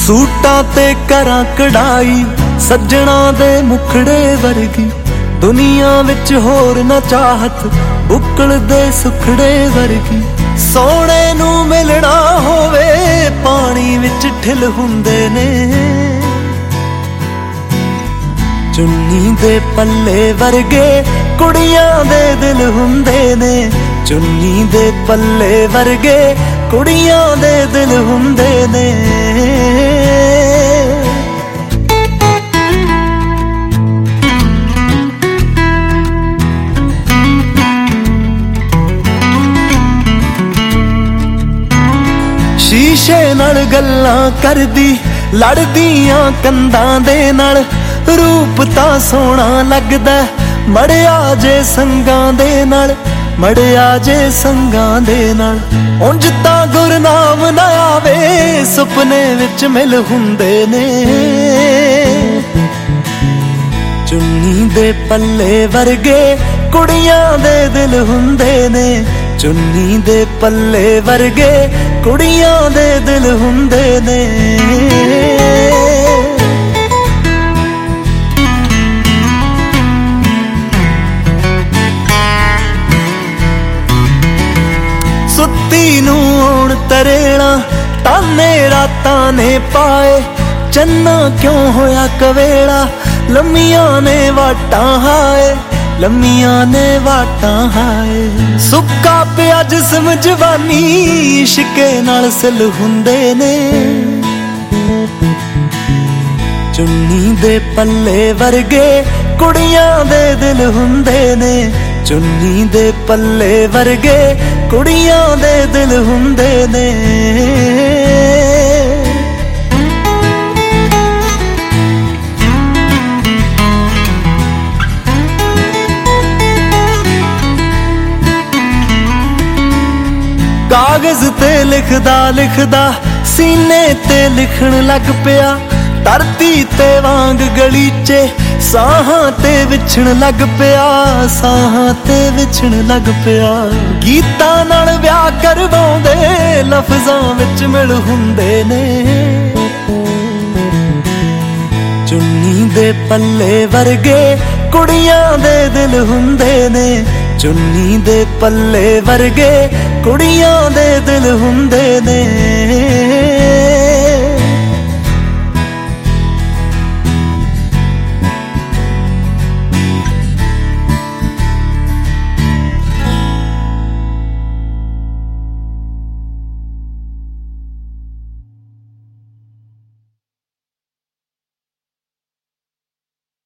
सूटां ते करां कढ़ाई सज्जणा दे मुखड़े वर्गी दुनिया विच होर ना चाहत बुक्कल दे सुखड़े वर्गी सोहणे नूं मिलना होवे पानी विच ठिल हुंदे ने चुन्नी दे पल्ले वर्गे कुड़ियां दे दिल हुंदे ने चुन्नी दे पल्ले वर्गे कुड़ियां दे दिल हुंदे ने शीशे नाल गल्लां करदी लड़दियां कंधां दे नाल रूप तां सोहना लगदा मड़िया जे संगां दे नाल मड़िया जे संगां दे नाल उंज तां गुरनाम ना आवे सुपने विच मिल हुंदे ने चुन्नी दे पल्ले वर्गे कुड़ियां दे दिल हुंदे ने चुन्नी दे पल्ले वर्गे कुड़ियां दे दिल हुंदे ने सुत्ती नूं आउण तरेड़ा ताने रातां ने पाए चन्ना क्यों होया कवेड़ा लम्मियां ने वाटां हाए लम्मियां ने वाटां हाए सुक्का पिया जिस्म जवानी इश्के नाल सिल हुंदे ने चुन्नी दे पल्ले वर्गे कुड़ियां दे दिल हुंदे ने चुन्नी दे पल्ले वर्गे कुड़ियां दे दिल हुंदे ने कागज ते लिखदा लिखदा सीने ते लिखण लग पिया धरती ते वांग गलीचे साहां ते विछण लग पिया साहां ते विछण लग पिया गीतां नाल ब्याह करवाउंदे लफ्ज़ां विच मिल हुंदे ने चुन्नी दे पल्ले वर्गे कुड़ियां दे दिल हुंदे ने चुन्नी दे पल्ले वर्गे कुड़ियां दे दिल हुंदे ने